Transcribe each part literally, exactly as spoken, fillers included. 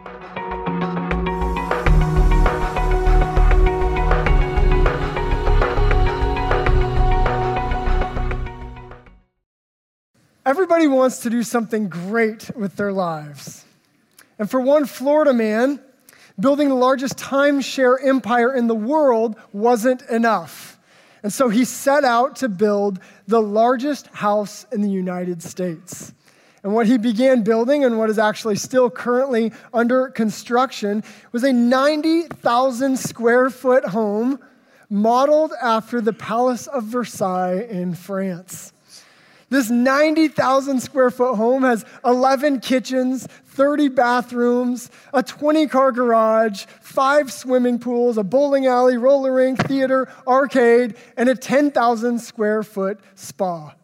Everybody wants to do something great with their lives. And for one Florida man, building the largest timeshare empire in the world wasn't enough. And so he set out to build the largest house in the United States. And what he began building, and what is actually still currently under construction, was a ninety thousand square foot home modeled after the Palace of Versailles in France. This ninety thousand square foot home has eleven kitchens, thirty bathrooms, a twenty car garage, five swimming pools, a bowling alley, roller rink, theater, arcade, and a ten thousand square foot spa.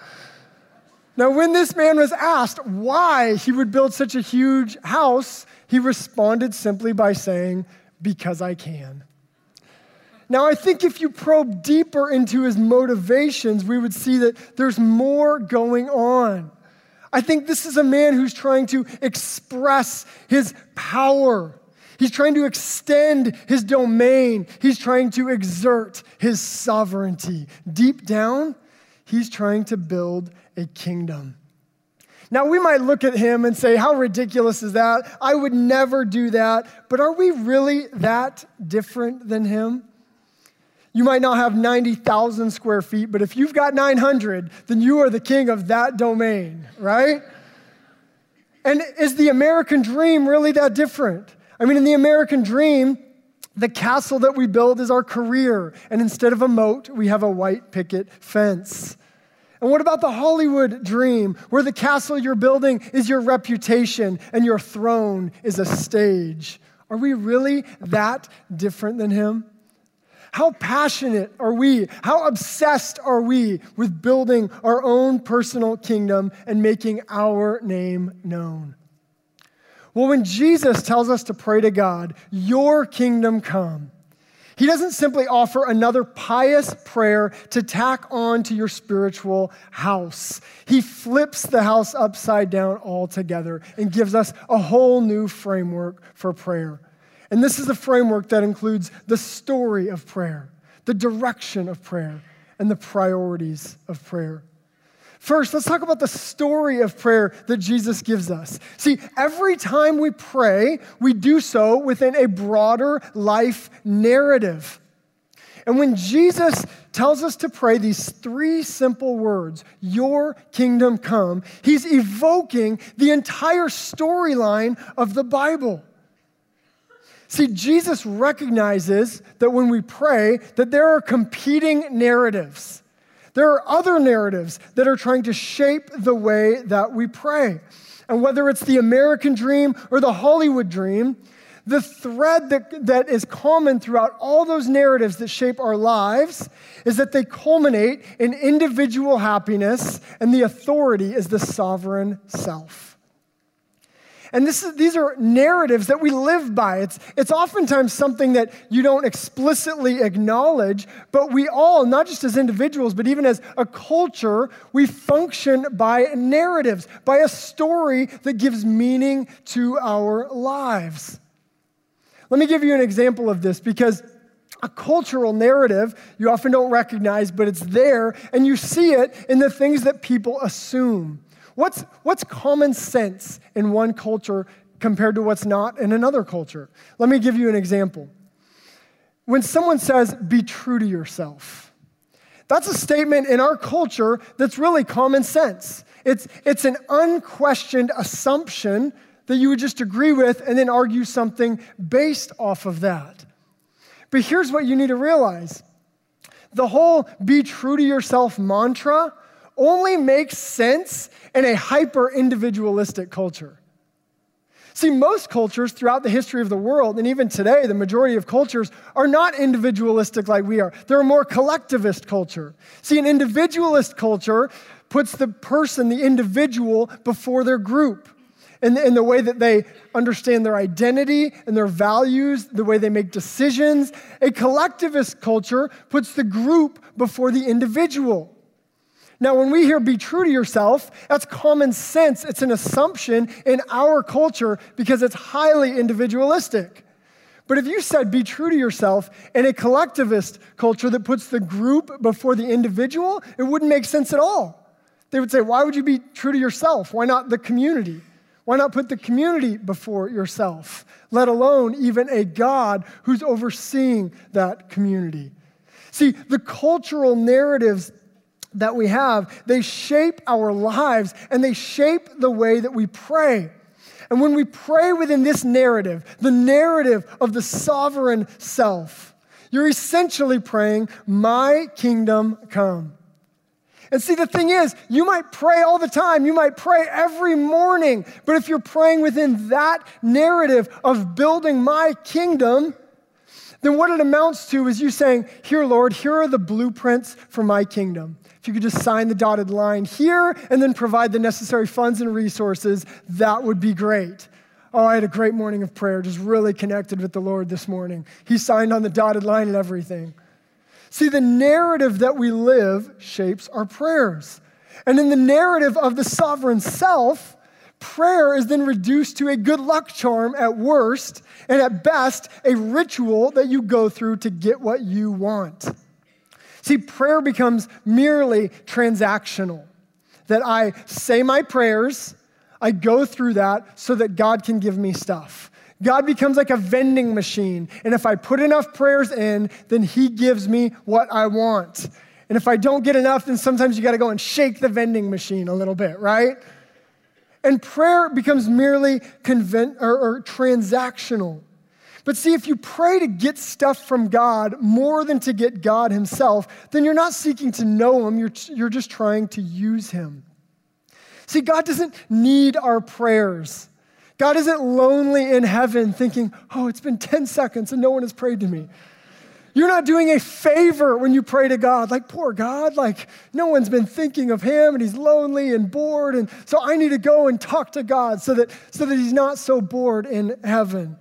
Now, when this man was asked why he would build such a huge house, he responded simply by saying, "Because I can." Now, I think if you probe deeper into his motivations, we would see that there's more going on. I think this is a man who's trying to express his power. He's trying to extend his domain. He's trying to exert his sovereignty. Deep down, he's trying to build a kingdom. Now, we might look at him and say, how ridiculous is that? I would never do that. But are we really that different than him? You might not have ninety thousand square feet, but if you've got nine hundred, then you are the king of that domain, right? And is the American dream really that different? I mean, in the American dream, the castle that we build is our career, and instead of a moat, we have a white picket fence. And what about the Hollywood dream, where the castle you're building is your reputation and your throne is a stage? Are we really that different than him? How passionate are we? How obsessed are we with building our own personal kingdom and making our name known? Well, when Jesus tells us to pray to God, "Your kingdom come," he doesn't simply offer another pious prayer to tack on to your spiritual house. He flips the house upside down altogether and gives us a whole new framework for prayer. And this is a framework that includes the story of prayer, the direction of prayer, and the priorities of prayer. First, let's talk about the story of prayer that Jesus gives us. See, every time we pray, we do so within a broader life narrative. And when Jesus tells us to pray these three simple words, "Your kingdom come," he's evoking the entire storyline of the Bible. See, Jesus recognizes that when we pray, that there are competing narratives. There are other narratives that are trying to shape the way that we pray. And whether it's the American dream or the Hollywood dream, the thread that, that is common throughout all those narratives that shape our lives is that they culminate in individual happiness, and the authority is the sovereign self. And this is, these are narratives that we live by. It's, it's oftentimes something that you don't explicitly acknowledge, but we all, not just as individuals, but even as a culture, we function by narratives, by a story that gives meaning to our lives. Let me give you an example of this, because a cultural narrative you often don't recognize, but it's there, and you see it in the things that people assume. What's, what's common sense in one culture compared to what's not in another culture? Let me give you an example. When someone says, "Be true to yourself," that's a statement in our culture that's really common sense. It's, it's an unquestioned assumption that you would just agree with and then argue something based off of that. But here's what you need to realize. The whole "be true to yourself" mantra only makes sense in a hyper-individualistic culture. See, most cultures throughout the history of the world, and even today, the majority of cultures are not individualistic like we are. They're a more collectivist culture. See, an individualist culture puts the person, the individual, before their group. In the, in the way that they understand their identity and their values, the way they make decisions. A collectivist culture puts the group before the individual. Now, when we hear be true to yourself, that's common sense. It's an assumption in our culture because it's highly individualistic. But if you said be true to yourself in a collectivist culture that puts the group before the individual, it wouldn't make sense at all. They would say, why would you be true to yourself? Why not the community? Why not put the community before yourself, let alone even a God who's overseeing that community? See, the cultural narratives that we have, they shape our lives and they shape the way that we pray. And when we pray within this narrative, the narrative of the sovereign self, you're essentially praying, my kingdom come. And see, the thing is, you might pray all the time. You might pray every morning. But if you're praying within that narrative of building my kingdom, then what it amounts to is you saying, here, Lord, here are the blueprints for my kingdom. If you could just sign the dotted line here and then provide the necessary funds and resources, that would be great. Oh, I had a great morning of prayer, just really connected with the Lord this morning. He signed on the dotted line and everything. See, the narrative that we live shapes our prayers. And in the narrative of the sovereign self, prayer is then reduced to a good luck charm at worst, and at best, a ritual that you go through to get what you want. See, prayer becomes merely transactional, that I say my prayers, I go through that so that God can give me stuff. God becomes like a vending machine, and if I put enough prayers in, then he gives me what I want. And if I don't get enough, then sometimes you got to go and shake the vending machine a little bit, right? And prayer becomes merely conven- or, or transactional. But see, if you pray to get stuff from God more than to get God himself, then you're not seeking to know him, you're, you're just trying to use him. See, God doesn't need our prayers. God isn't lonely in heaven thinking, oh, it's been ten seconds and no one has prayed to me. You're not doing a favor when you pray to God. Like, poor God, like no one's been thinking of him and he's lonely and bored. And so I need to go and talk to God so that, so that he's not so bored in heaven.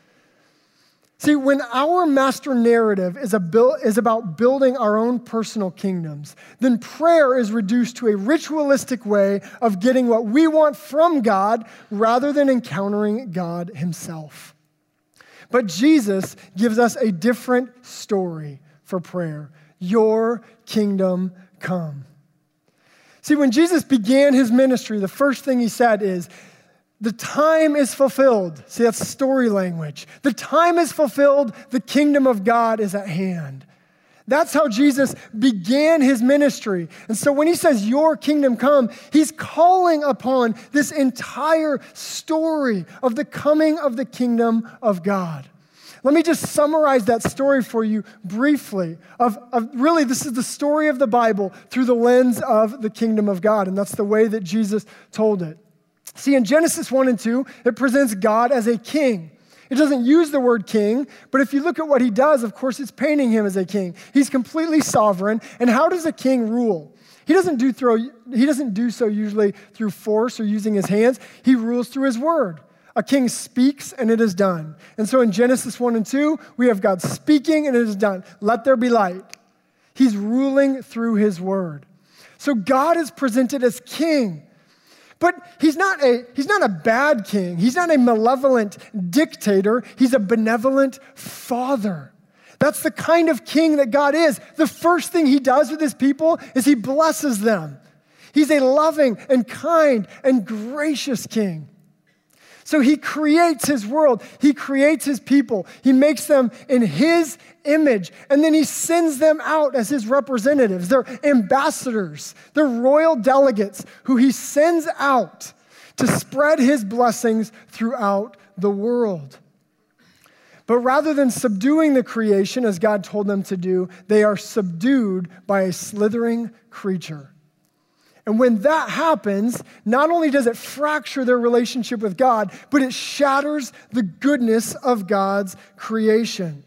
See, when our master narrative is, a build, is about building our own personal kingdoms, then prayer is reduced to a ritualistic way of getting what we want from God rather than encountering God himself. But Jesus gives us a different story for prayer. Your kingdom come. See, when Jesus began his ministry, the first thing he said is, the time is fulfilled. See, that's story language. The time is fulfilled. The kingdom of God is at hand. That's how Jesus began his ministry. And so when he says, your kingdom come, he's calling upon this entire story of the coming of the kingdom of God. Let me just summarize that story for you briefly. Of, of really, this is the story of the Bible through the lens of the kingdom of God. And that's the way that Jesus told it. See, in Genesis one and two, it presents God as a king. It doesn't use the word king, but if you look at what he does, of course, it's painting him as a king. He's completely sovereign. And how does a king rule? He doesn't do throw, he doesn't do so usually through force or using his hands. He rules through his word. A king speaks and it is done. And so in Genesis one and two, we have God speaking and it is done. Let there be light. He's ruling through his word. So God is presented as king. But he's not a he's not a bad king. He's not a malevolent dictator. He's a benevolent father. That's the kind of king that God is. The first thing he does with his people is he blesses them. He's a loving and kind and gracious king. So he creates his world. He creates his people. He makes them in his image. And then he sends them out as his representatives. They're ambassadors. They're royal delegates who he sends out to spread his blessings throughout the world. But rather than subduing the creation as God told them to do, they are subdued by a slithering creature. And when that happens, not only does it fracture their relationship with God, but it shatters the goodness of God's creation.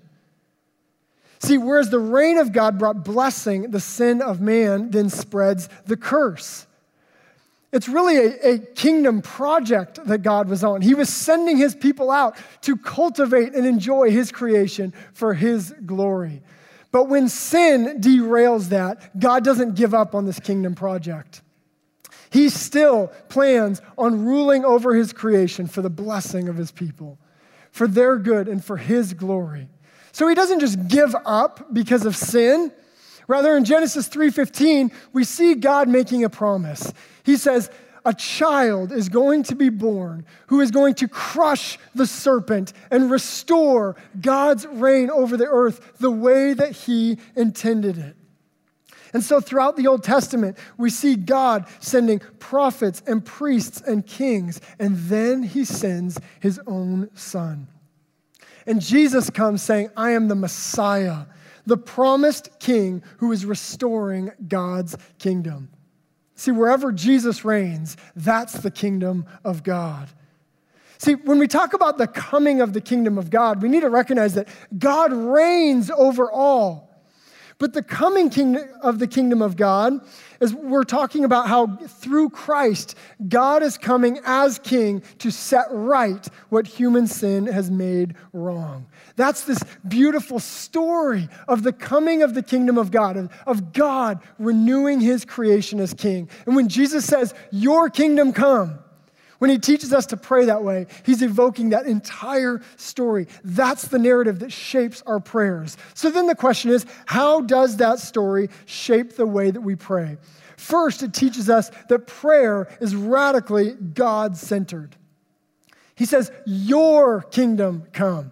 See, whereas the reign of God brought blessing, the sin of man then spreads the curse. It's really a, a kingdom project that God was on. He was sending his people out to cultivate and enjoy his creation for his glory. But when sin derails that, God doesn't give up on this kingdom project. He still plans on ruling over his creation for the blessing of his people, for their good and for his glory. So he doesn't just give up because of sin. Rather, in Genesis three fifteen, we see God making a promise. He says, a child is going to be born who is going to crush the serpent and restore God's reign over the earth the way that he intended it. And so throughout the Old Testament, we see God sending prophets and priests and kings, and then he sends his own son. And Jesus comes saying, I am the Messiah, the promised king who is restoring God's kingdom. See, wherever Jesus reigns, that's the kingdom of God. See, when we talk about the coming of the kingdom of God, we need to recognize that God reigns over all. But the coming kingdom of the kingdom of God is we're talking about how through Christ, God is coming as king to set right what human sin has made wrong. That's this beautiful story of the coming of the kingdom of God, of, of God renewing his creation as king. And when Jesus says, your kingdom come, when he teaches us to pray that way, he's evoking that entire story. That's the narrative that shapes our prayers. So then the question is, how does that story shape the way that we pray? First, it teaches us that prayer is radically God-centered. He says, your kingdom come.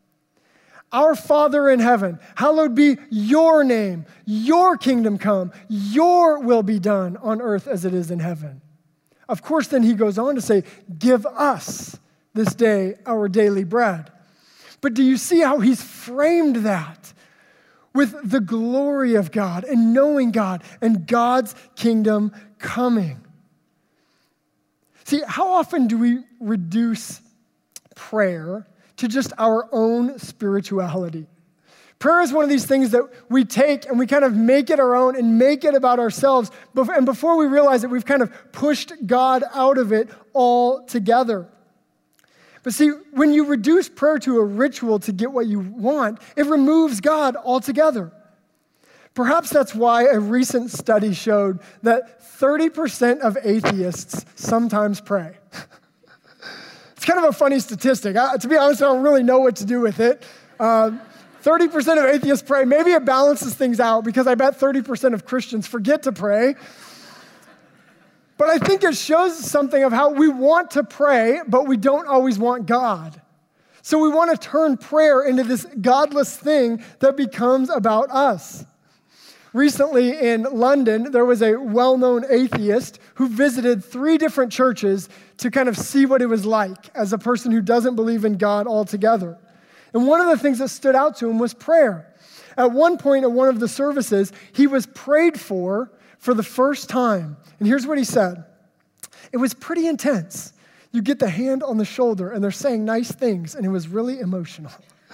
Our Father in heaven, hallowed be your name, your kingdom come, your will be done on earth as it is in heaven. Of course, then he goes on to say, give us this day our daily bread. But do you see how he's framed that? With the glory of God and knowing God and God's kingdom coming. See, how often do we reduce prayer to just our own spirituality? Prayer is one of these things that we take and we kind of make it our own and make it about ourselves. And before we realize it, we've kind of pushed God out of it altogether. But see, when you reduce prayer to a ritual to get what you want, it removes God altogether. Perhaps that's why a recent study showed that thirty percent of atheists sometimes pray. It's kind of a funny statistic. I, to be honest, I don't really know what to do with it. Uh, thirty percent of atheists pray. Maybe it balances things out because I bet thirty percent of Christians forget to pray. But I think it shows something of how we want to pray, but we don't always want God. So we want to turn prayer into this godless thing that becomes about us. Recently in London, there was a well-known atheist who visited three different churches to kind of see what it was like as a person who doesn't believe in God altogether. And one of the things that stood out to him was prayer. At one point in one of the services, he was prayed for for the first time. And here's what he said. It was pretty intense. You get the hand on the shoulder and they're saying nice things, and it was really emotional.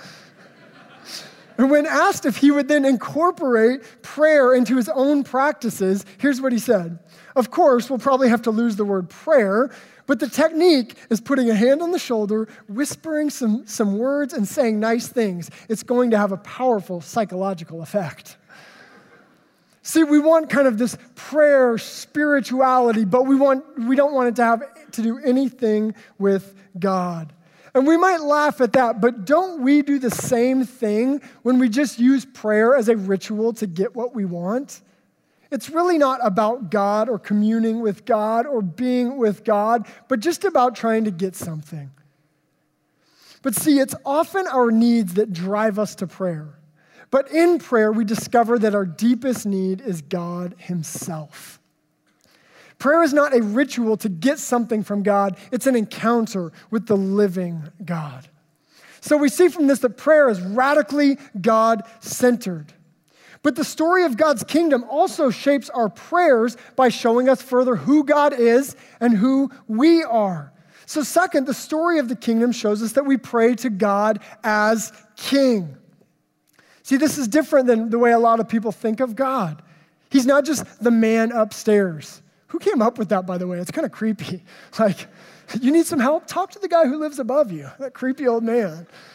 And when asked if he would then incorporate prayer into his own practices, here's what he said. Of course, we'll probably have to lose the word prayer, but the technique is putting a hand on the shoulder, whispering some, some words, and saying nice things. It's going to have a powerful psychological effect. See, we want kind of this prayer spirituality, but we want we don't want it to have to do anything with God. And we might laugh at that, but don't we do the same thing when we just use prayer as a ritual to get what we want? It's really not about God or communing with God or being with God, but just about trying to get something. But see, it's often our needs that drive us to prayer. But in prayer, we discover that our deepest need is God himself. Prayer is not a ritual to get something from God. It's an encounter with the living God. So we see from this that prayer is radically God-centered. But the story of God's kingdom also shapes our prayers by showing us further who God is and who we are. So second, the story of the kingdom shows us that we pray to God as king. See, this is different than the way a lot of people think of God. He's not just the man upstairs. Who came up with that, by the way? It's kind of creepy. Like, you need some help? Talk to the guy who lives above you, that creepy old man.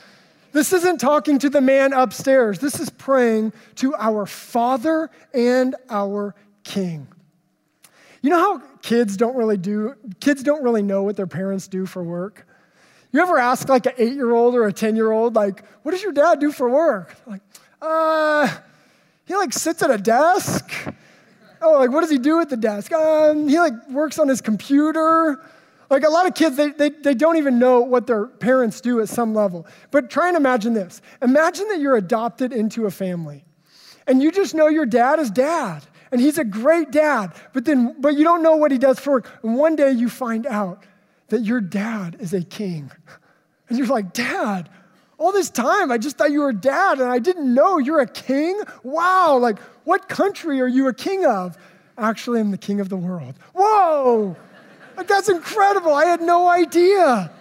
This isn't talking to the man upstairs. This is praying to our Father and our King. You know how kids don't really do, kids don't really know what their parents do for work? You ever ask like an eight-year-old or a ten-year-old, like, what does your dad do for work? Like, uh, he like sits at a desk. Oh, like what does he do at the desk? Um, he like works on his computer. Like a lot of kids, they, they, they don't even know what their parents do at some level. But try and imagine this. Imagine that you're adopted into a family and you just know your dad is dad and he's a great dad, but then, but you don't know what he does for work. And one day you find out that your dad is a king. And you're like, Dad, all this time I just thought you were dad and I didn't know you're a king? Wow, like what country are you a king of? Actually, I'm the king of the world. Whoa! Like, that's incredible. I had no idea.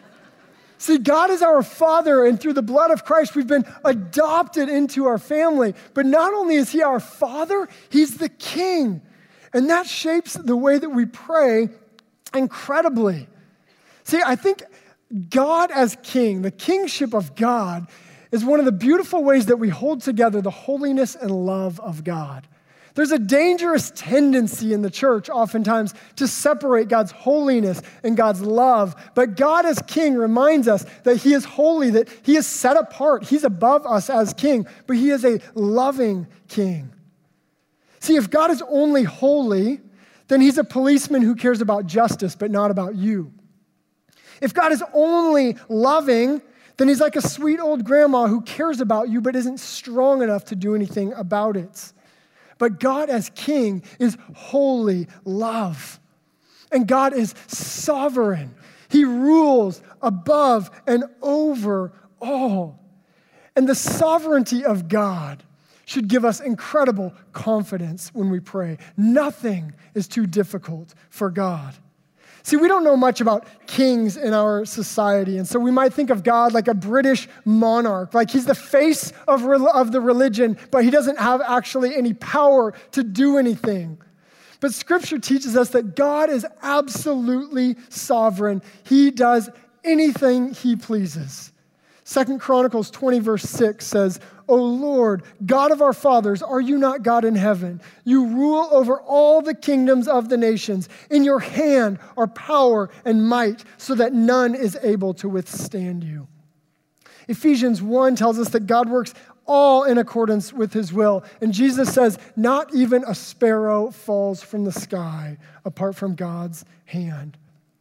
See, God is our Father, and through the blood of Christ, we've been adopted into our family. But not only is He our Father, He's the King. And that shapes the way that we pray incredibly. See, I think God as King, the kingship of God, is one of the beautiful ways that we hold together the holiness and love of God. There's a dangerous tendency in the church oftentimes to separate God's holiness and God's love. But God as King reminds us that He is holy, that He is set apart. He's above us as King, but He is a loving King. See, if God is only holy, then He's a policeman who cares about justice, but not about you. If God is only loving, then He's like a sweet old grandma who cares about you, but isn't strong enough to do anything about it. But God as King is holy love. And God is sovereign. He rules above and over all. And the sovereignty of God should give us incredible confidence when we pray. Nothing is too difficult for God. See, we don't know much about kings in our society, and so we might think of God like a British monarch, like He's the face of, re- of the religion, but He doesn't have actually any power to do anything. But Scripture teaches us that God is absolutely sovereign. He does anything He pleases. Second Chronicles twenty, verse six says, O Lord, God of our fathers, are you not God in heaven? You rule over all the kingdoms of the nations. In your hand are power and might, so that none is able to withstand you. Ephesians one tells us that God works all in accordance with His will. And Jesus says, not even a sparrow falls from the sky apart from God's hand.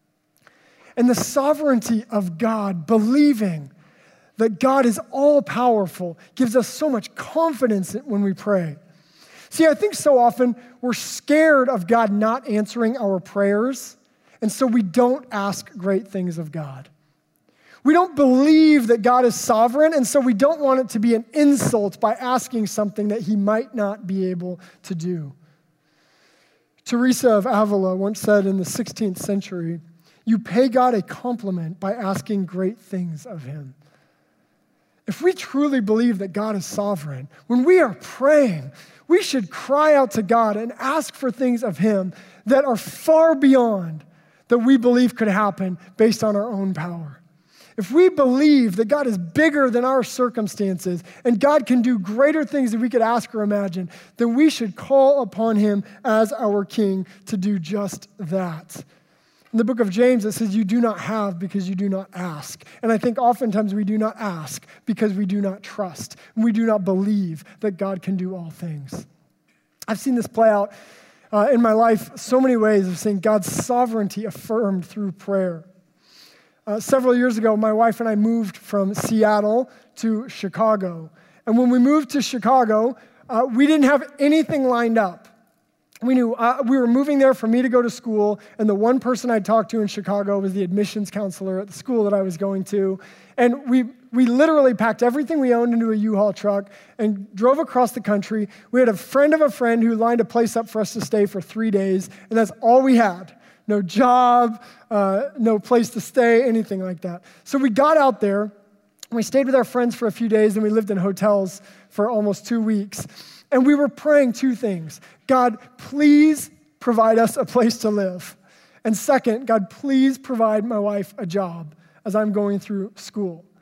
And the sovereignty of God, believing that God is all-powerful, gives us so much confidence when we pray. See, I think so often we're scared of God not answering our prayers, and so we don't ask great things of God. We don't believe that God is sovereign, and so we don't want it to be an insult by asking something that He might not be able to do. Teresa of Avila once said in the sixteenth century, you pay God a compliment by asking great things of Him. If we truly believe that God is sovereign, when we are praying, we should cry out to God and ask for things of Him that are far beyond that we believe could happen based on our own power. If we believe that God is bigger than our circumstances and God can do greater things than we could ask or imagine, then we should call upon Him as our King to do just that. In the book of James, it says, you do not have because you do not ask. And I think oftentimes we do not ask because we do not trust. And we do not believe that God can do all things. I've seen this play out uh, in my life so many ways of seeing God's sovereignty affirmed through prayer. Uh, several years ago, my wife and I moved from Seattle to Chicago. And when we moved to Chicago, uh, we didn't have anything lined up. We knew uh, we were moving there for me to go to school, and the one person I talked to in Chicago was the admissions counselor at the school that I was going to. And we we literally packed everything we owned into a U-Haul truck and drove across the country. We had a friend of a friend who lined a place up for us to stay for three days, and that's all we had. No job, uh, no place to stay, anything like that. So we got out there, and we stayed with our friends for a few days, and we lived in hotels for almost two weeks. And we were praying two things. God, please provide us a place to live. And second, God, please provide my wife a job as I'm going through school.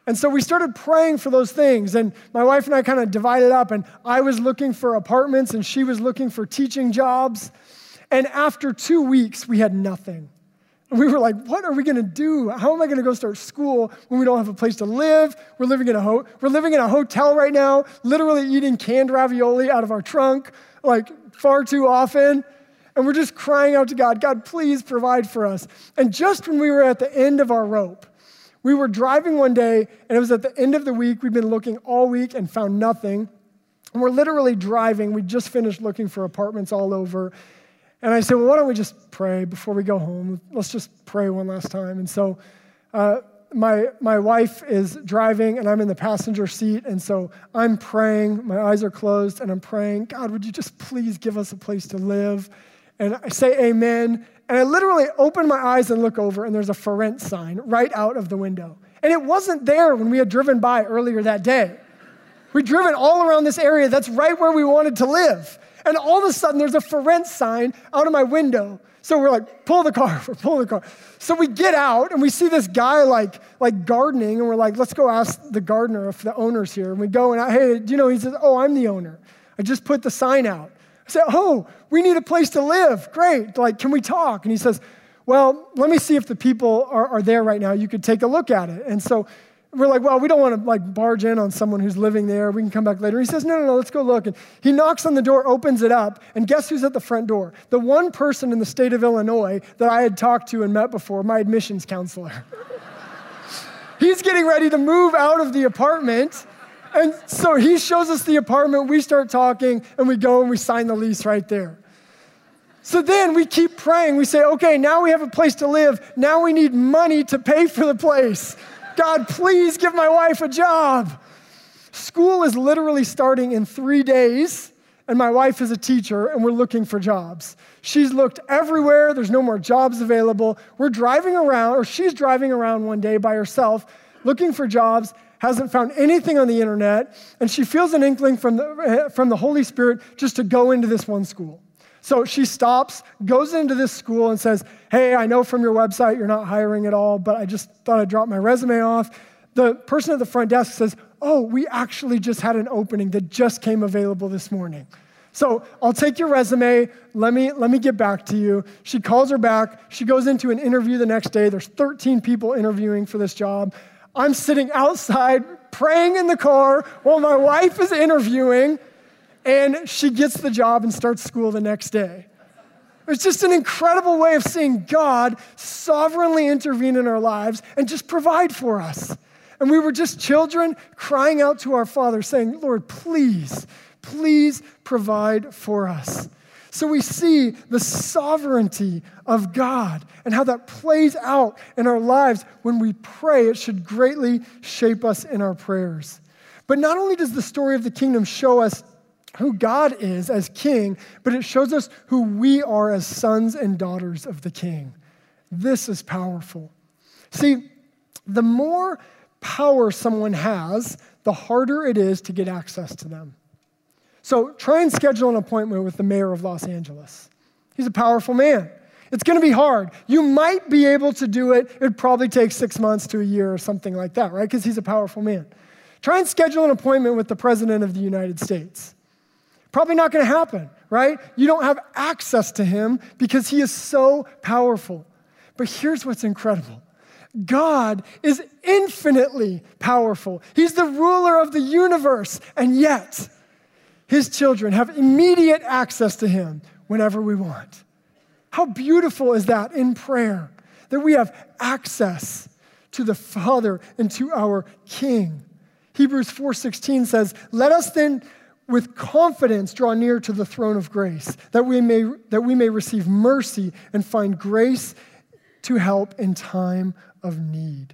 And so we started praying for those things, and my wife and I kind of divided up, and I was looking for apartments, and she was looking for teaching jobs. And after two weeks, we had nothing. And we were like, what are we going to do? How am I going to go start school when we don't have a place to live? We're living in a ho- we're living in a hotel right now, literally eating canned ravioli out of our trunk, like far too often. And we're just crying out to God, God, please provide for us. And just when we were at the end of our rope, we were driving one day, and it was at the end of the week. We'd been looking all week and found nothing. And we're literally driving. We just finished looking for apartments all over. And I said, well, why don't we just pray before we go home? Let's just pray one last time. And so uh, my my wife is driving, and I'm in the passenger seat. And so I'm praying. My eyes are closed, and I'm praying, God, would you just please give us a place to live? And I say amen. And I literally open my eyes and look over, and there's a for rent sign right out of the window. And it wasn't there when we had driven by earlier that day. We'd driven all around this area. That's right where we wanted to live. And all of a sudden, there's a for rent sign out of my window. So we're like, pull the car, we're pulling the car. So we get out, and we see this guy like, like gardening, and we're like, let's go ask the gardener if the owner's here. And we go, and I, hey, do you know, he says, oh, I'm the owner. I just put the sign out. I said, oh, we need a place to live. Great. Like, can we talk? And he says, well, let me see if the people are, are there right now. You could take a look at it. And so we're like, well, we don't want to like barge in on someone who's living there. We can come back later. And he says, no, no, no, let's go look. And he knocks on the door, opens it up, and guess who's at the front door? The one person in the state of Illinois that I had talked to and met before, my admissions counselor. He's getting ready to move out of the apartment. And so he shows us the apartment, we start talking, and we go and we sign the lease right there. So then we keep praying. We say, okay, now we have a place to live. Now we need money to pay for the place. God, please give my wife a job. School is literally starting in three days, and my wife is a teacher, and we're looking for jobs. She's looked everywhere. There's no more jobs available. We're driving around, or she's driving around one day by herself, looking for jobs, hasn't found anything on the internet, and she feels an inkling from the, from the Holy Spirit just to go into this one school. So she stops, goes into this school and says, hey, I know from your website you're not hiring at all, but I just thought I'd drop my resume off. The person at the front desk says, oh, we actually just had an opening that just came available this morning. So I'll take your resume. Let me, let me get back to you. She calls her back. She goes into an interview the next day. There's thirteen people interviewing for this job. I'm sitting outside praying in the car while my wife is interviewing, and she gets the job and starts school the next day. It's just an incredible way of seeing God sovereignly intervene in our lives and just provide for us. And we were just children crying out to our Father saying, Lord, please, please provide for us. So we see the sovereignty of God and how that plays out in our lives when we pray. It should greatly shape us in our prayers. But not only does the story of the kingdom show us who God is as king, but it shows us who we are as sons and daughters of the king. This is powerful. See, the more power someone has, the harder it is to get access to them. So try and schedule an appointment with the mayor of Los Angeles. He's a powerful man. It's going to be hard. You might be able to do it. It would probably take six months to a year or something like that, right? Because he's a powerful man. Try and schedule an appointment with the president of the United States. Probably not going to happen, right? You don't have access to him because he is so powerful. But here's what's incredible. God is infinitely powerful. He's the ruler of the universe, and yet his children have immediate access to him whenever we want. How beautiful is that in prayer, that we have access to the Father and to our King. Hebrews four sixteen says, let us then with confidence draw near to the throne of grace, that we may, that we may receive mercy and find grace to help in time of need.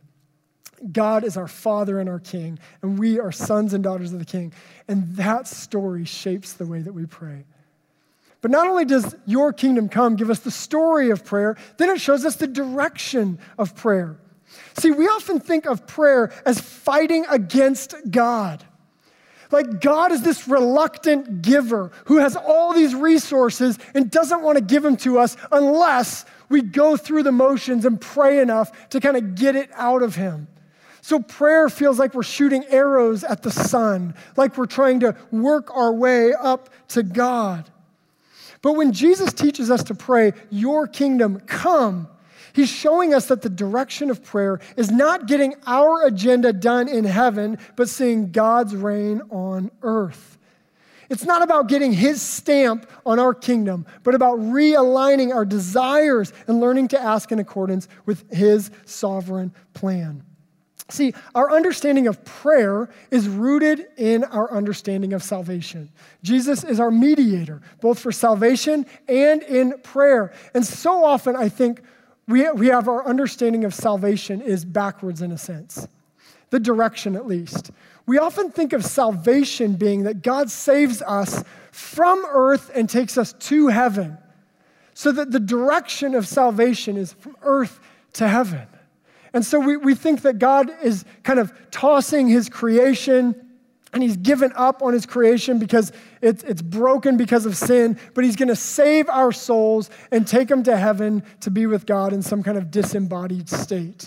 God is our Father and our King, and we are sons and daughters of the King. And that story shapes the way that we pray. But not only does your kingdom come give us the story of prayer, then it shows us the direction of prayer. See, we often think of prayer as fighting against God. Like God is this reluctant giver who has all these resources and doesn't want to give them to us unless we go through the motions and pray enough to kind of get it out of him. So prayer feels like we're shooting arrows at the sun, like we're trying to work our way up to God. But when Jesus teaches us to pray, your kingdom come, he's showing us that the direction of prayer is not getting our agenda done in heaven, but seeing God's reign on earth. It's not about getting his stamp on our kingdom, but about realigning our desires and learning to ask in accordance with his sovereign plan. See, our understanding of prayer is rooted in our understanding of salvation. Jesus is our mediator, both for salvation and in prayer. And so often, I think, we, we have our understanding of salvation is backwards in a sense, the direction at least. We often think of salvation being that God saves us from earth and takes us to heaven, so that the direction of salvation is from earth to heaven. And so we, we think that God is kind of tossing his creation, and he's given up on his creation because it's, it's broken because of sin, but he's going to save our souls and take them to heaven to be with God in some kind of disembodied state.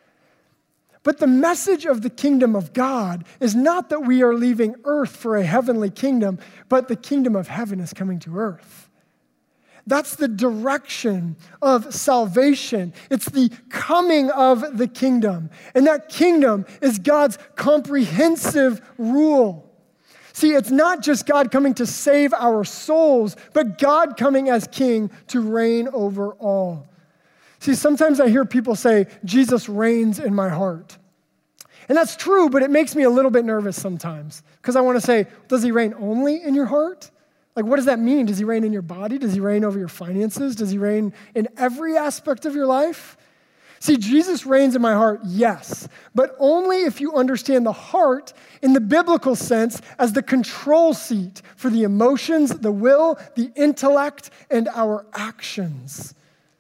But the message of the kingdom of God is not that we are leaving earth for a heavenly kingdom, but the kingdom of heaven is coming to earth. That's the direction of salvation. It's the coming of the kingdom. And that kingdom is God's comprehensive rule. See, it's not just God coming to save our souls, but God coming as king to reign over all. See, sometimes I hear people say, Jesus reigns in my heart. And that's true, but it makes me a little bit nervous sometimes because I want to say, does he reign only in your heart? Like, what does that mean? Does he reign in your body? Does he reign over your finances? Does he reign in every aspect of your life? See, Jesus reigns in my heart, yes, but only if you understand the heart in the biblical sense as the control seat for the emotions, the will, the intellect, and our actions.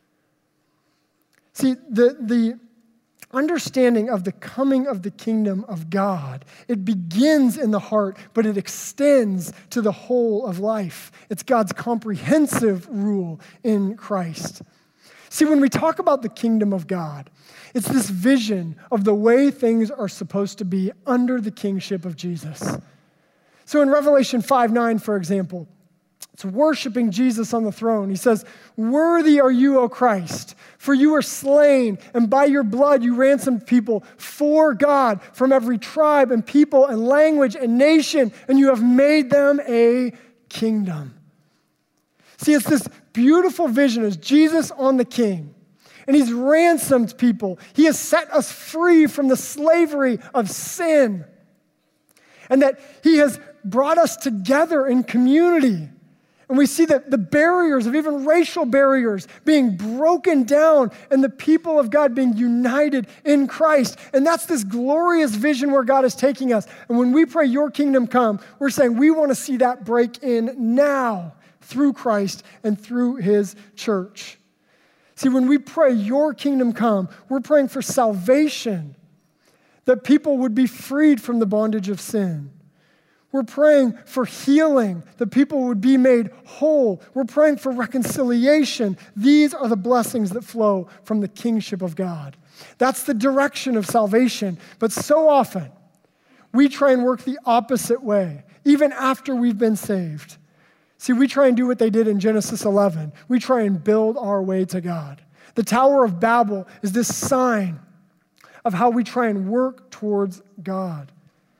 See, the, the understanding of the coming of the kingdom of God, it begins in the heart, but it extends to the whole of life. It's God's comprehensive rule in Christ. See, when we talk about the kingdom of God, it's this vision of the way things are supposed to be under the kingship of Jesus. So in Revelation five nine, for example, it's worshiping Jesus on the throne. He says, "Worthy are you, O Christ, for you were slain, and by your blood you ransomed people for God from every tribe and people and language and nation, and you have made them a kingdom." See, it's this beautiful vision as Jesus on the king, and he's ransomed people. He has set us free from the slavery of sin, and that he has brought us together in community. And we see that the barriers of even racial barriers being broken down and the people of God being united in Christ. And that's this glorious vision where God is taking us. And when we pray, your kingdom come, we're saying we want to see that break in now through Christ and through his church. See, when we pray, your kingdom come, we're praying for salvation, that people would be freed from the bondage of sin. We're praying for healing, that people would be made whole. We're praying for reconciliation. These are the blessings that flow from the kingship of God. That's the direction of salvation. But so often, we try and work the opposite way, even after we've been saved. See, we try and do what they did in Genesis eleven. We try and build our way to God. The Tower of Babel is this sign of how we try and work towards God.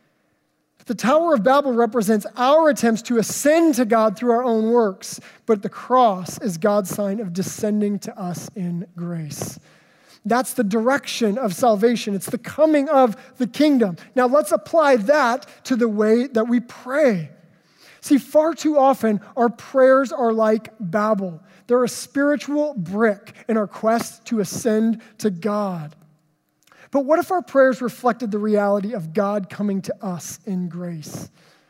The Tower of Babel represents our attempts to ascend to God through our own works, but the cross is God's sign of descending to us in grace. That's the direction of salvation. It's the coming of the kingdom. Now let's apply that to the way that we pray. See, far too often, our prayers are like Babel. They're a spiritual brick in our quest to ascend to God. But what if our prayers reflected the reality of God coming to us in grace?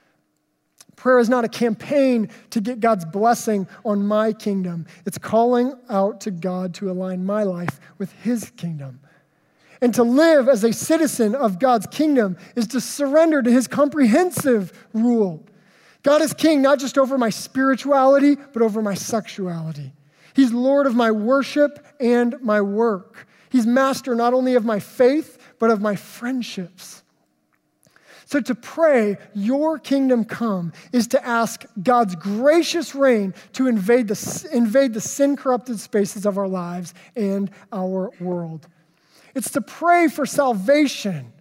Prayer is not a campaign to get God's blessing on my kingdom. It's calling out to God to align my life with his kingdom. And to live as a citizen of God's kingdom is to surrender to his comprehensive rule. God is king not just over my spirituality, but over my sexuality. He's Lord of my worship and my work. He's master not only of my faith, but of my friendships. So to pray, your kingdom come, is to ask God's gracious reign to invade the, invade the sin-corrupted spaces of our lives and our world. It's to pray for salvation,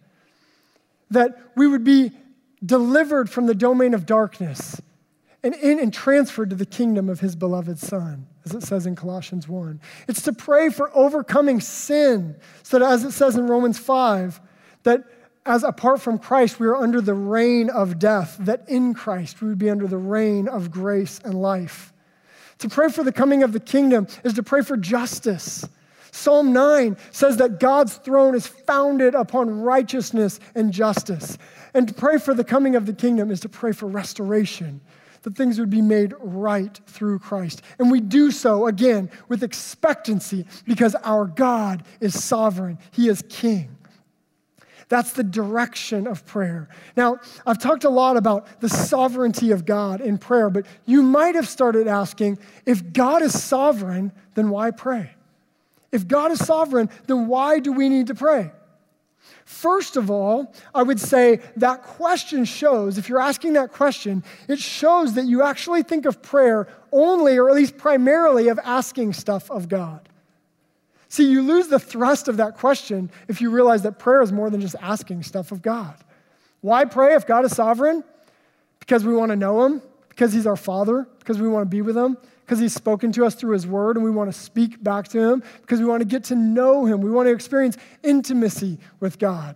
that we would be delivered from the domain of darkness and, in, and transferred to the kingdom of his beloved Son, as it says in Colossians one. It's to pray for overcoming sin, so that, as it says in Romans five, that as apart from Christ, we are under the reign of death, that in Christ we would be under the reign of grace and life. To pray for the coming of the kingdom is to pray for justice. Psalm nine says that God's throne is founded upon righteousness and justice. And to pray for the coming of the kingdom is to pray for restoration, that things would be made right through Christ. And we do so, again, with expectancy, because our God is sovereign. He is king. That's the direction of prayer. Now, I've talked a lot about the sovereignty of God in prayer, but you might have started asking, if God is sovereign, then why pray? If God is sovereign, then why do we need to pray? First of all, I would say that question shows, if you're asking that question, it shows that you actually think of prayer only, or at least primarily, of asking stuff of God. See, you lose the thrust of that question if you realize that prayer is more than just asking stuff of God. Why pray if God is sovereign? Because we want to know him, because he's our Father, because we want to be with him, because he's spoken to us through his word and we want to speak back to him, because we want to get to know him. We want to experience intimacy with God.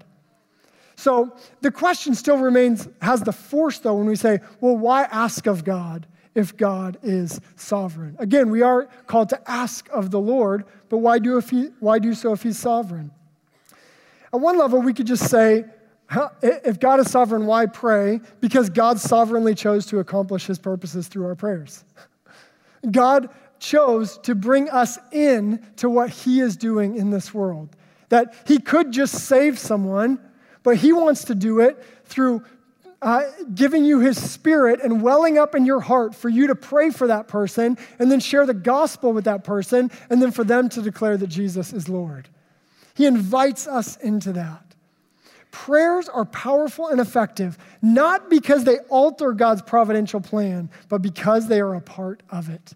So the question still remains, has the force though, when we say, well, why ask of God if God is sovereign? Again, we are called to ask of the Lord, but why do, if he, why do so if he's sovereign? At one level, we could just say, if God is sovereign, why pray? Because God sovereignly chose to accomplish his purposes through our prayers. God chose to bring us in to what he is doing in this world. That he could just save someone, but he wants to do it through Uh, giving you his spirit and welling up in your heart for you to pray for that person and then share the gospel with that person and then for them to declare that Jesus is Lord. He invites us into that. Prayers are powerful and effective, not because they alter God's providential plan, but because they are a part of it.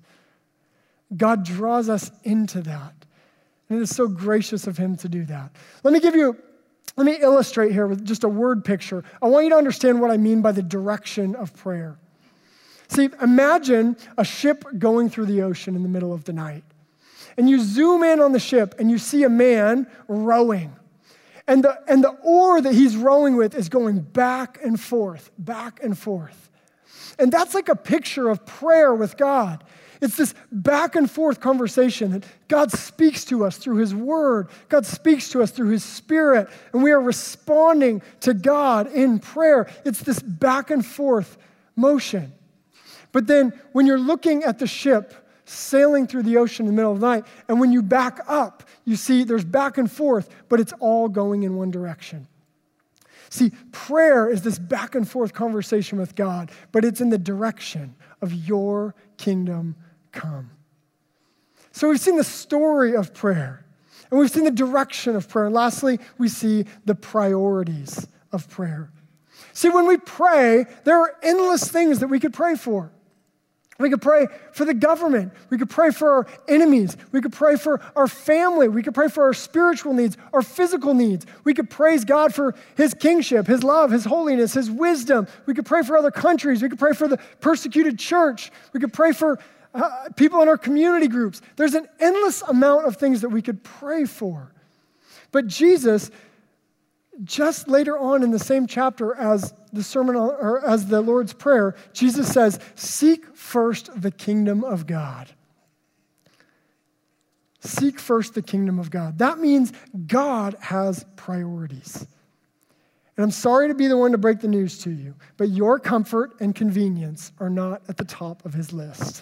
God draws us into that. And it is so gracious of him to do that. Let me give you Let me illustrate here with just a word picture. I want you to understand what I mean by the direction of prayer. See, imagine a ship going through the ocean in the middle of the night. And you zoom in on the ship and you see a man rowing. And the, and the oar that he's rowing with is going back and forth, back and forth. And that's like a picture of prayer with God. It's this back and forth conversation that God speaks to us through his word. God speaks to us through his spirit, and we are responding to God in prayer. It's this back and forth motion. But then when you're looking at the ship sailing through the ocean in the middle of the night, and when you back up, you see there's back and forth, but it's all going in one direction. See, prayer is this back and forth conversation with God, but it's in the direction of your kingdom come. So we've seen the story of prayer, and we've seen the direction of prayer. And lastly, we see the priorities of prayer. See, when we pray, there are endless things that we could pray for. We could pray for the government. We could pray for our enemies. We could pray for our family. We could pray for our spiritual needs, our physical needs. We could praise God for his kingship, his love, his holiness, his wisdom. We could pray for other countries. We could pray for the persecuted church. We could pray for uh, people in our community groups. There's an endless amount of things that we could pray for. But Jesus, just later on in the same chapter as the sermon or as the Lord's Prayer, Jesus says, seek first the kingdom of God. Seek first the kingdom of God. That means God has priorities. And I'm sorry to be the one to break the news to you, but your comfort and convenience are not at the top of his list.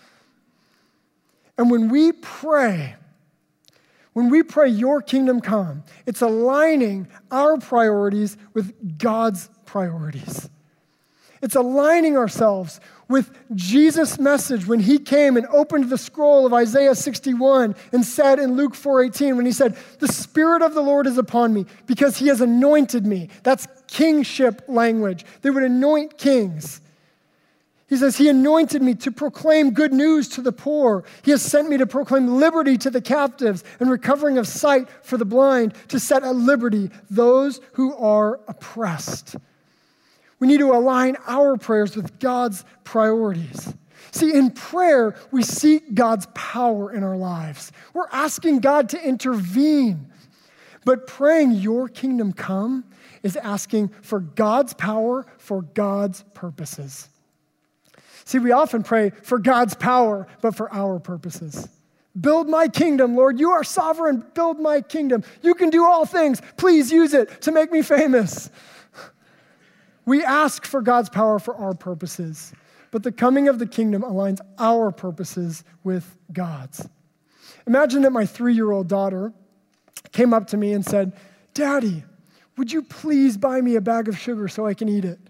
And when we pray, When we pray, your kingdom come, it's aligning our priorities with God's priorities. It's aligning ourselves with Jesus' message when he came and opened the scroll of Isaiah sixty-one and said in Luke four eighteen, when he said, "The Spirit of the Lord is upon me because he has anointed me." That's kingship language. They would anoint kings. He says, he anointed me to proclaim good news to the poor. He has sent me to proclaim liberty to the captives and recovering of sight for the blind, to set at liberty those who are oppressed. We need to align our prayers with God's priorities. See, in prayer, we seek God's power in our lives. We're asking God to intervene. But praying your kingdom come is asking for God's power for God's purposes. See, we often pray for God's power, but for our purposes. Build my kingdom, Lord. You are sovereign. Build my kingdom. You can do all things. Please use it to make me famous. We ask for God's power for our purposes, but the coming of the kingdom aligns our purposes with God's. Imagine that my three-year-old daughter came up to me and said, "Daddy, would you please buy me a bag of sugar so I can eat it?"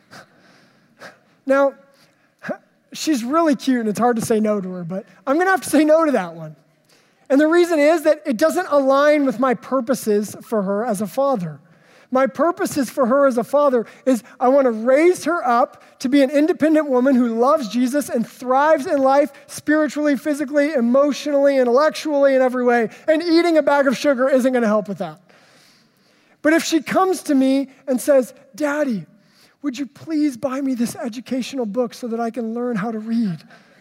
Now, she's really cute and it's hard to say no to her, but I'm going to have to say no to that one. And the reason is that it doesn't align with my purposes for her as a father. My purposes for her as a father is I want to raise her up to be an independent woman who loves Jesus and thrives in life spiritually, physically, emotionally, intellectually, in every way. And eating a bag of sugar isn't going to help with that. But if she comes to me and says, "Daddy, would you please buy me this educational book so that I can learn how to read?"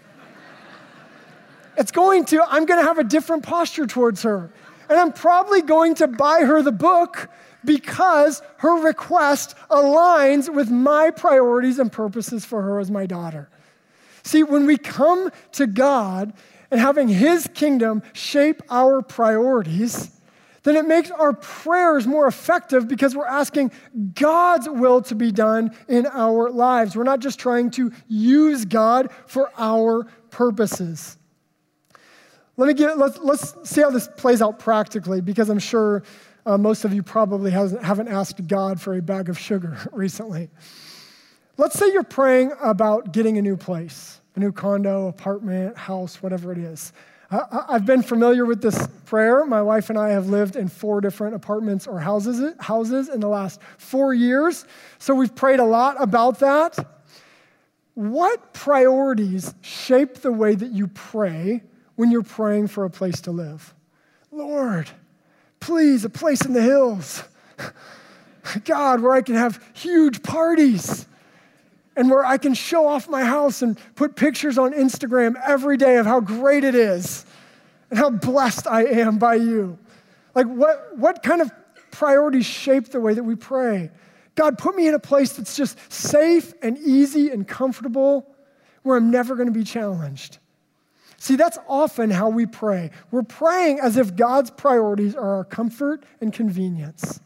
It's going to, I'm going to have a different posture towards her. And I'm probably going to buy her the book because her request aligns with my priorities and purposes for her as my daughter. See, when we come to God and having his kingdom shape our priorities, then it makes our prayers more effective because we're asking God's will to be done in our lives. We're not just trying to use God for our purposes. Let me get, let's, let's see how this plays out practically, because I'm sure uh, most of you probably hasn't, haven't asked God for a bag of sugar recently. Let's say you're praying about getting a new place, a new condo, apartment, house, whatever it is. I've been familiar with this prayer. My wife and I have lived in four different apartments or houses, houses in the last four years. So we've prayed a lot about that. What priorities shape the way that you pray when you're praying for a place to live? Lord, please, a place in the hills. God, where I can have huge parties. And where I can show off my house and put pictures on Instagram every day of how great it is and how blessed I am by you. Like what, what kind of priorities shape the way that we pray? God, put me in a place that's just safe and easy and comfortable where I'm never going to be challenged. See, that's often how we pray. We're praying as if God's priorities are our comfort and convenience.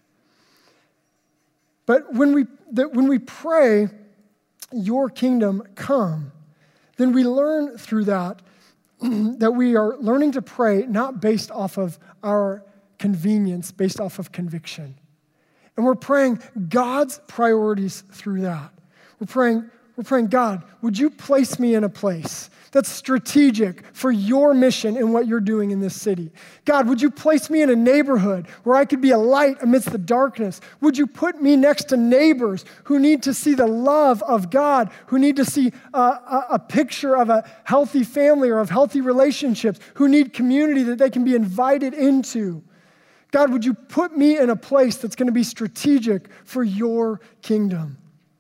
But when we, that when we pray, "Your kingdom come," then we learn through that that we are learning to pray not based off of our convenience, based off of conviction. And we're praying God's priorities through that. We're praying, we're praying, "God, would you place me in a place that's strategic for your mission and what you're doing in this city? God, would you place me in a neighborhood where I could be a light amidst the darkness? Would you put me next to neighbors who need to see the love of God, who need to see a, a, a picture of a healthy family or of healthy relationships, who need community that they can be invited into? God, would you put me in a place that's going to be strategic for your kingdom?"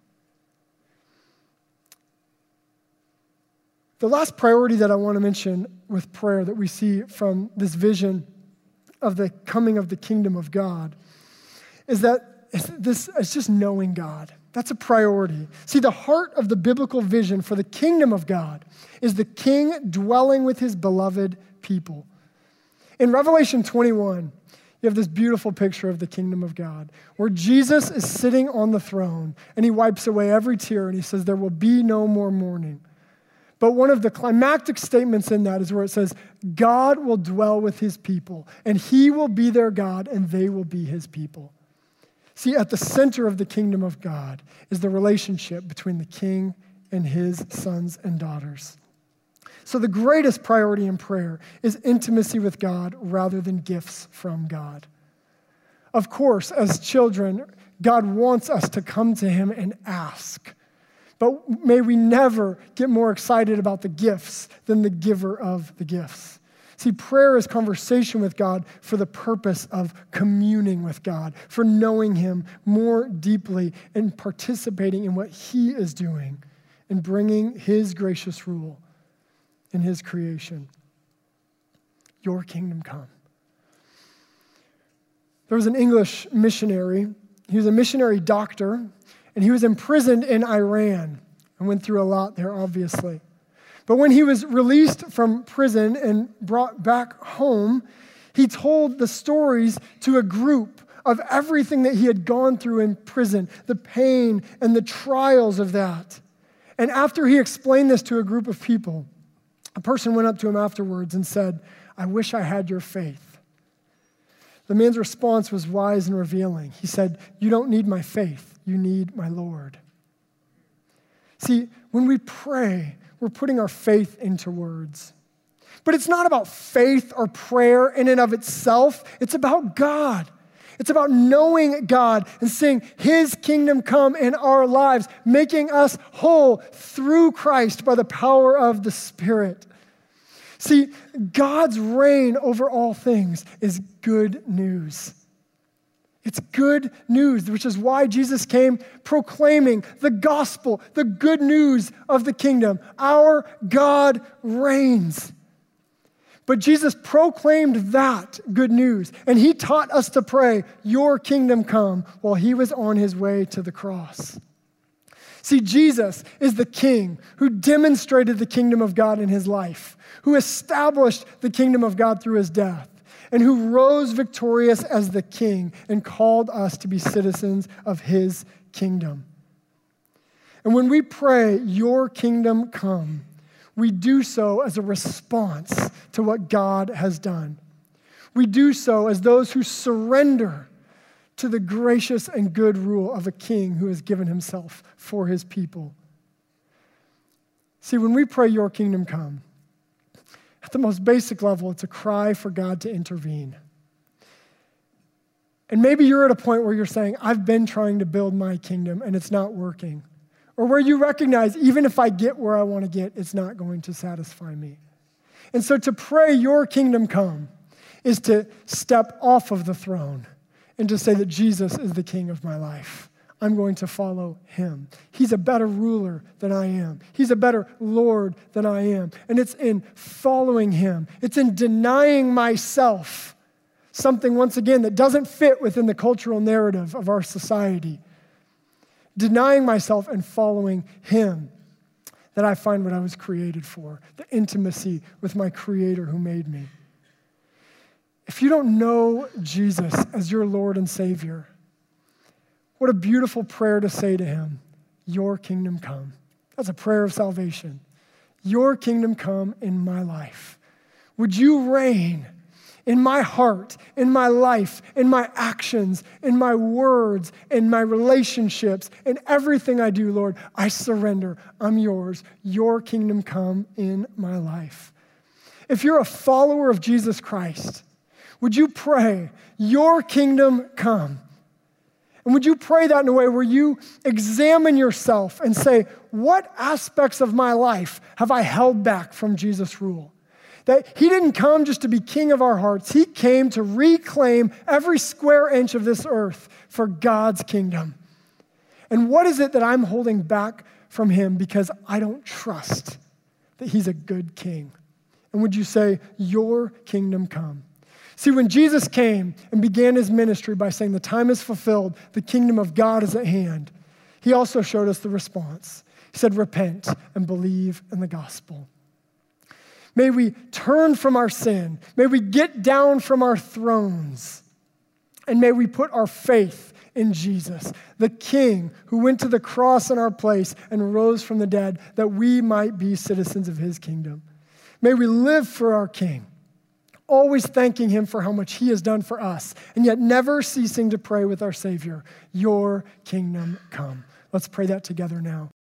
The last priority that I want to mention with prayer that we see from this vision of the coming of the kingdom of God is that it's, this, it's just knowing God. That's a priority. See, the heart of the biblical vision for the kingdom of God is the king dwelling with his beloved people. In Revelation twenty-one, you have this beautiful picture of the kingdom of God where Jesus is sitting on the throne and he wipes away every tear and he says, "There will be no more mourning." But one of the climactic statements in that is where it says, God will dwell with his people, and he will be their God, and they will be his people. See, at the center of the kingdom of God is the relationship between the king and his sons and daughters. So the greatest priority in prayer is intimacy with God rather than gifts from God. Of course, as children, God wants us to come to him and ask. But may we never get more excited about the gifts than the giver of the gifts. See, prayer is conversation with God for the purpose of communing with God, for knowing him more deeply and participating in what he is doing and bringing his gracious rule in his creation. Your kingdom come. There was an English missionary. He was a missionary doctor, and he was imprisoned in Iran and went through a lot there, obviously. But when he was released from prison and brought back home, he told the stories to a group of everything that he had gone through in prison, the pain and the trials of that. And after he explained this to a group of people, a person went up to him afterwards and said, "I wish I had your faith." The man's response was wise and revealing. He said, "You don't need my faith, you need my Lord." See, when we pray, we're putting our faith into words. But it's not about faith or prayer in and of itself. It's about God. It's about knowing God and seeing his kingdom come in our lives, making us whole through Christ by the power of the Spirit. See, God's reign over all things is good news. It's good news, which is why Jesus came proclaiming the gospel, the good news of the kingdom. Our God reigns. But Jesus proclaimed that good news, and he taught us to pray, "Your kingdom come," while he was on his way to the cross. See, Jesus is the king who demonstrated the kingdom of God in his life, who established the kingdom of God through his death, and who rose victorious as the king and called us to be citizens of his kingdom. And when we pray, "Your kingdom come," we do so as a response to what God has done. We do so as those who surrender to the gracious and good rule of a king who has given himself for his people. See, when we pray, "Your kingdom come," at the most basic level, it's a cry for God to intervene. And maybe you're at a point where you're saying, "I've been trying to build my kingdom and it's not working." Or where you recognize, even if I get where I want to get, it's not going to satisfy me. And so to pray, "Your kingdom come," is to step off of the throne and to say that Jesus is the king of my life. I'm going to follow him. He's a better ruler than I am. He's a better Lord than I am. And it's in following him. It's in denying myself, something, once again, that doesn't fit within the cultural narrative of our society. Denying myself and following him, that I find what I was created for, the intimacy with my Creator who made me. If you don't know Jesus as your Lord and Savior, what a beautiful prayer to say to him, "Your kingdom come." That's a prayer of salvation. Your kingdom come in my life. Would you reign in my heart, in my life, in my actions, in my words, in my relationships, in everything I do, Lord? I surrender. I'm yours. Your kingdom come in my life. If you're a follower of Jesus Christ, would you pray, "Your kingdom come"? And would you pray that in a way where you examine yourself and say, what aspects of my life have I held back from Jesus' rule? That he didn't come just to be king of our hearts. He came to reclaim every square inch of this earth for God's kingdom. And what is it that I'm holding back from him because I don't trust that he's a good king? And would you say, "Your kingdom come"? See, when Jesus came and began his ministry by saying the time is fulfilled, the kingdom of God is at hand, he also showed us the response. He said, "Repent and believe in the gospel." May we turn from our sin. May we get down from our thrones. And may we put our faith in Jesus, the King who went to the cross in our place and rose from the dead, that we might be citizens of his kingdom. May we live for our King always thanking him for how much he has done for us, and yet never ceasing to pray with our Savior, your kingdom come. Let's pray that together now.